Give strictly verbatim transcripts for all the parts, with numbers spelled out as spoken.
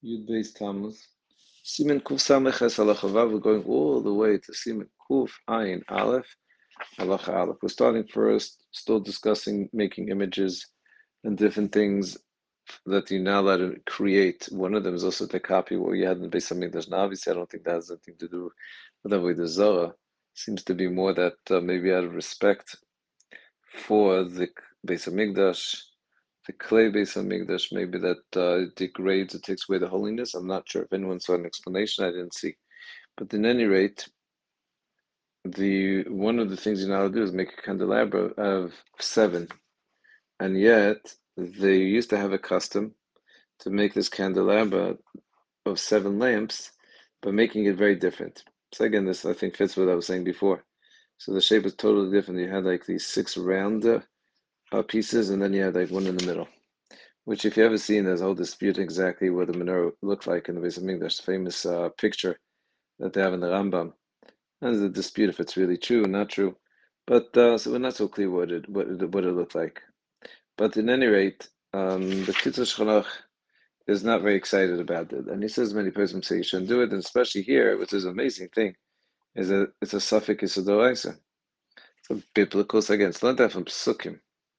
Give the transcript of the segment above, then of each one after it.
Yud Beis Tammuz. Siman Kuf Samech Ches Halacha Vav. We're going all the way to Siman Kuf Ayin Aleph Halacha Aleph. We're starting first, still discussing making images and different things that you're now allowed to create. One of them is also to copy what you had in the Beis Hamikdash. Now, obviously, I don't think that has anything to do with Avodah Zarah. Seems to be more that uh, maybe out of respect for the Beis Hamikdash, the clay Beis Hamikdash, maybe that uh, it degrades, it takes away the holiness. I'm not sure if anyone saw an explanation. I didn't see. But in any rate, the one of the things you're now do is make a candelabra of seven, and yet they used to have a custom to make this candelabra of seven lamps, but making it very different. So again, this I think fits what I was saying before. So the shape is totally different. You had like these six round uh, pieces, and then you had like one in the middle. Which, if you ever seen, there's a whole dispute exactly what the menorah looked like in the Beis Hamikdash, famous uh, picture that they have in the Rambam. And there's a dispute if it's really true or not true. But uh, so we're not so clear what it what it, what it looked like. But in any rate, um, the Kitzur Shulchan is not very excited about it, and he says many persons say you shouldn't do it, and especially here, which is an amazing thing, is that it's a suffix Yisrael. It's a biblical, so again, it's learned that from Psukim,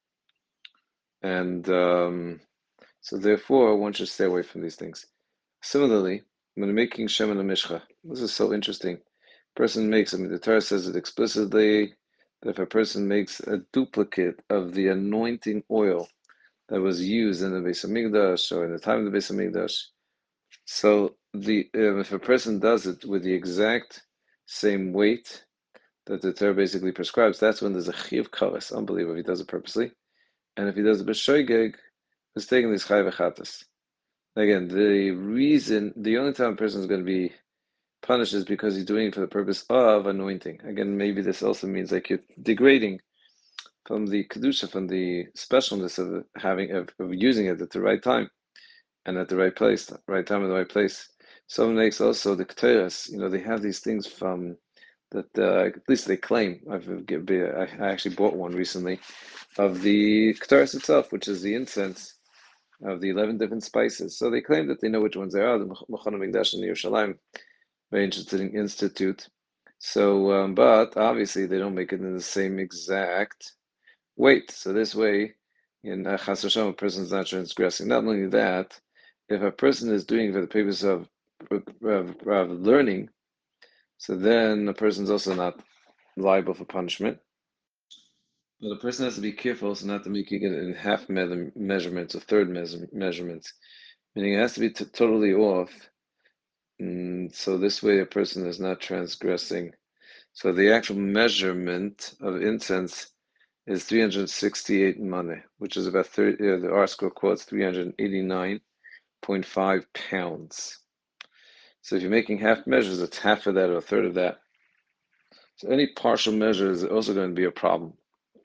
and um, so therefore one should stay away from these things. Similarly, when making Shemen HaMishcha, this is so interesting. Person makes, I mean, the Torah says it explicitly that if a person makes a duplicate of the anointing oil that was used in the Beis Hamikdash or in the time of the Beis Hamikdash, so the um, if a person does it with the exact same weight that the Torah basically prescribes, that's when there's a chiyuv kares. Unbelievable if he does it purposely, and if he does it b'shoigeg, mistakenly is chayv v'chatas. Again, the reason, the only time a person is going to be punished is because he's doing it for the purpose of anointing. Again, maybe this also means like you're degrading from the kedusha, from the specialness of having of, of using it at the right time and at the right place, right time and the right place. Some makes also the ketores. You know, they have these things from that uh, at least they claim. I've I actually bought one recently of the ketores itself, which is the incense of the eleven different spices. So they claim that they know which ones they are. The Mechon HaMikdash in Yerushalayim, very interesting institute. So, um, but obviously they don't make it in the same exact weight. So this way, in uh, Chas Hashem, a person is not transgressing. Not only that, if a person is doing it for the purpose of, of, of learning, so then a person is also not liable for punishment. But a person has to be careful also not to make it in half me- measurements or third me- measurements, meaning it has to be t- totally off. And so this way a person is not transgressing. So the actual measurement of incense is three hundred sixty-eight money, which is about thirty, uh, the article quotes three hundred eighty-nine point five pounds. So if you're making half measures, it's half of that or a third of that. So any partial measure is also going to be a problem.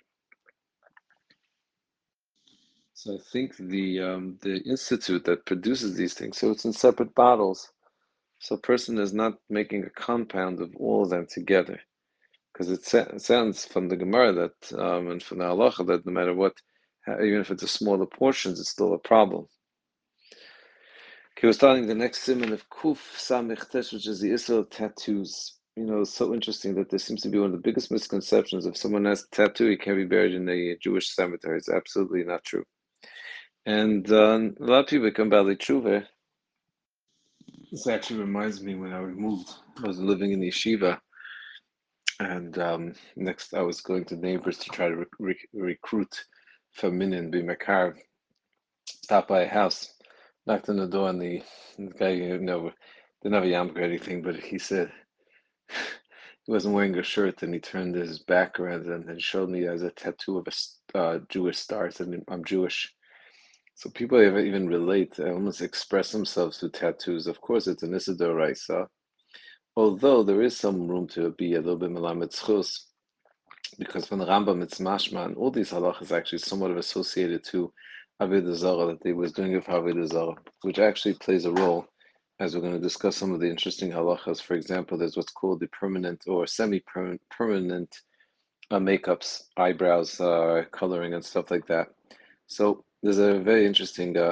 So I think the um, the institute that produces these things, so it's in separate bottles. So a person is not making a compound of all of them together. Because it, sa- it sounds from the Gemara that, um, and from the Halacha, that no matter what, even if it's a smaller portions, it's still a problem. Okay, we're starting the next simon of Kuf Samich Tesh, which is the Israel tattoos. You know, it's so interesting that there seems to be one of the biggest misconceptions. If someone has a tattoo, he can't be buried in a Jewish cemetery. It's absolutely not true. And uh, a lot of people come Bali Tshuva. This actually reminds me when I moved. I was living in the yeshiva, and um, next I was going to neighbors to try to rec- rec- recruit for minyan be makar. Stopped by a house, knocked on the door, and the, the guy, you know, didn't have a yarmulke or anything, but he said he wasn't wearing a shirt, and he turned his back around and, and showed me as a tattoo of a uh, Jewish star. Said I'm Jewish. So people even relate, they almost express themselves through tattoos. Of course, it's an Issa D'Oraisa, although there is some room to be a little bit melamed zchus, because from the Rambam it's mashma, and all these halachas actually somewhat of associated to Avodah Zarah, that they was doing it for Avodah Zarah, which actually plays a role, as we're going to discuss some of the interesting halachas. For example, there's what's called the permanent or semi-permanent uh, makeups, eyebrows, uh, coloring, and stuff like that. So there's a very interesting uh,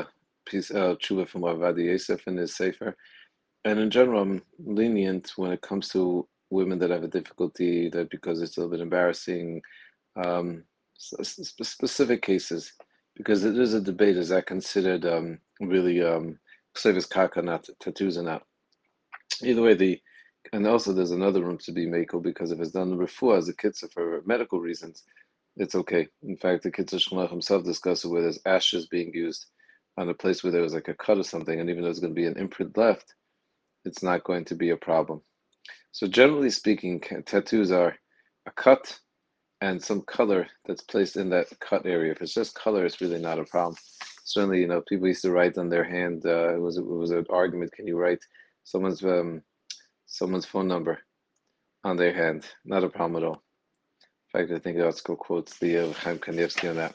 piece uh, tshuva from Ravadi Yosef in his sefer. And in general, I'm lenient when it comes to women that have a difficulty that because it's a little bit embarrassing, um, s- s- specific cases, because it is a debate. Is that considered um, really um, service kaka, not tattoos or not? Either way, the and also there's another room to be mako because if it's done refuah as a kitzur for medical reasons, it's okay. In fact, the Kitzur Shulchan himself discusses where there's ashes being used on a place where there was like a cut or something, and even though there's going to be an imprint left, it's not going to be a problem. So generally speaking, tattoos are a cut and some color that's placed in that cut area. If it's just color, it's really not a problem. Certainly, you know, people used to write on their hand. Uh, it was it was an argument. Can you write someone's um, someone's phone number on their hand? Not a problem at all. In fact, I think Article quotes the uh, Chaim Kanievsky on that.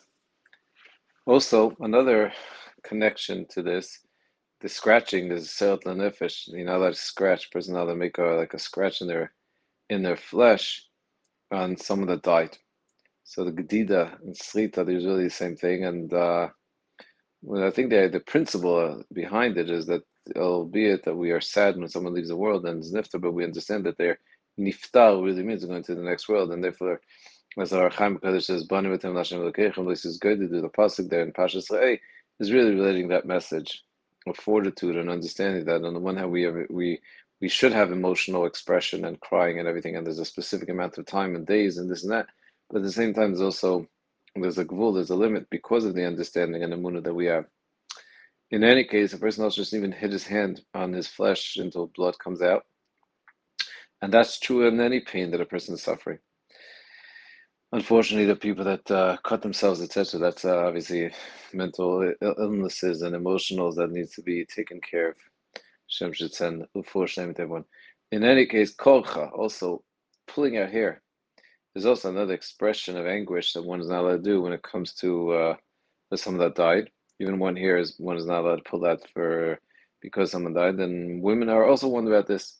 Also, another connection to this, the scratching is seret lenefesh. You're not allowed to scratch. Person not allowed to make a, like a scratch in their in their flesh on someone that died. So the gedida and srita, there's really the same thing. And uh, well, I think the the principle behind it is that, albeit that we are sad when someone leaves the world and is niftar, but we understand that they're niftar really means going to the next world, and therefore, as our Chaim Kaddish says, "Bani v'tem Lashem Elokeichem," this is good to do the pasuk there in Pashas Re'eh, is really relating that message of fortitude and understanding that on the one hand we have, we we should have emotional expression and crying and everything, and there's a specific amount of time and days and this and that, but at the same time there's also there's a gvul, there's a limit because of the understanding and the emunah that we have. In any case, a person else just even hit his hand on his flesh until blood comes out, and that's true in any pain that a person is suffering. Unfortunately, the people that uh, cut themselves, et cetera, that's uh, obviously mental illnesses and emotionals that needs to be taken care of. Shem should send ufor shem to everyone. In any case, kolcha, also pulling out hair, is also another expression of anguish that one is not allowed to do when it comes to uh, someone that died. Even one here is one is not allowed to pull that for because someone died. And women are also warned about this.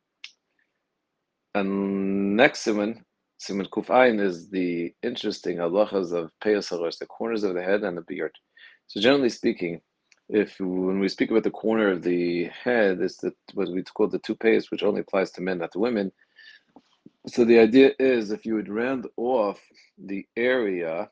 And next siman, siman kuf ayin, is the interesting halachas of peyos harosh, the corners of the head and the beard. So generally speaking, if when we speak about the corner of the head, it's the what we call the two payos, which only applies to men, not to women. So the idea is if you would round off the area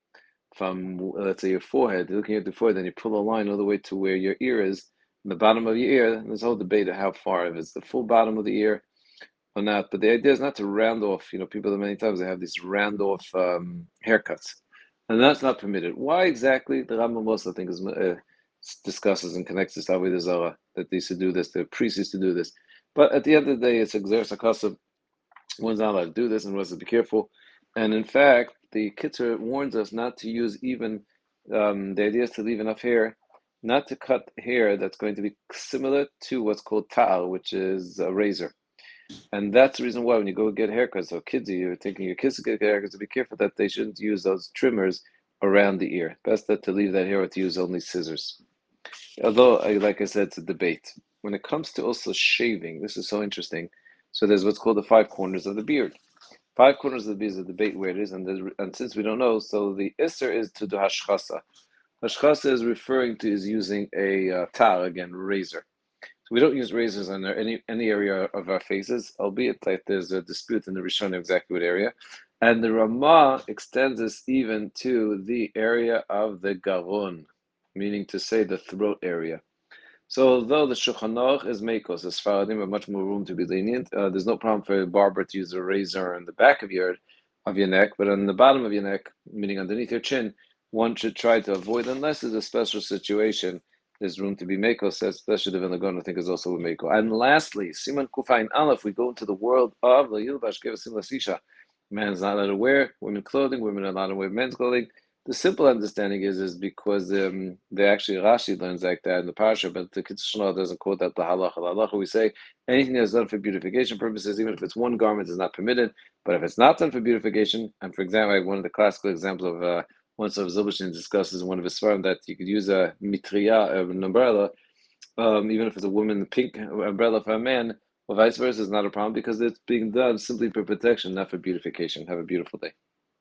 from, let's say, your forehead, looking at the forehead, then you pull a line all the way to where your ear is, and the bottom of your ear, and there's a whole debate of how far, if it's the full bottom of the ear or not. But the idea is not to round off. You know, people that many times they have these round off um, haircuts, and that's not permitted. Why exactly? The Rambam also, I think, is, uh, discusses and connects this with the Zohar that they used to do this. The priests used to do this. But at the end of the day, it's exercise akasa. One's not allowed to do this and one's to be careful. And in fact, the Kitzur warns us not to use even, um, the idea is to leave enough hair, not to cut hair that's going to be similar to what's called ta'al, which is a razor. And that's the reason why when you go get haircuts, so kids, you're taking your kids to get haircuts, to be careful that they shouldn't use those trimmers around the ear. Best that to leave that hair or to use only scissors. Although, like I said, it's a debate. When it comes to also shaving, this is so interesting. So there's what's called the five corners of the beard. Five corners of the beard is a debate where it is, and, and since we don't know, so the isser is to do hashchasa. Hashchasa is referring to is using a uh, tar, again, razor. So we don't use razors on any any area of our faces, albeit that there's a dispute in the Rishonim exactly what area. And the Ramah extends this even to the area of the garon, meaning to say the throat area. So although the Shulchan Aruch is Meikos, the Sfaradim have much more room to be lenient. Uh, there's no problem for a barber to use a razor on the back of your of your neck, but on the bottom of your neck, meaning underneath your chin, one should try to avoid unless it's a special situation. There's room to be Meikos, especially the Vilagon, I think, is also a Meiko. And lastly, Siman Kufain Aleph, we go into the world of the Yilbash Gevasim Lasisha. Man is not allowed to wear women's clothing, women are not allowed to wear men's clothing. The simple understanding is is because um, they actually Rashi learns like that in the parsha, but the Kitzur doesn't quote that the halacha. The halacha we say anything that's done for beautification purposes, even if it's one garment, is not permitted. But if it's not done for beautification, and for example, like one of the classical examples of uh, once of Zilbashin discusses in one of his svarim that you could use a mitriya, an umbrella, um, even if it's a woman pink umbrella for a man, or vice versa, is not a problem because it's being done simply for protection, not for beautification. Have a beautiful day.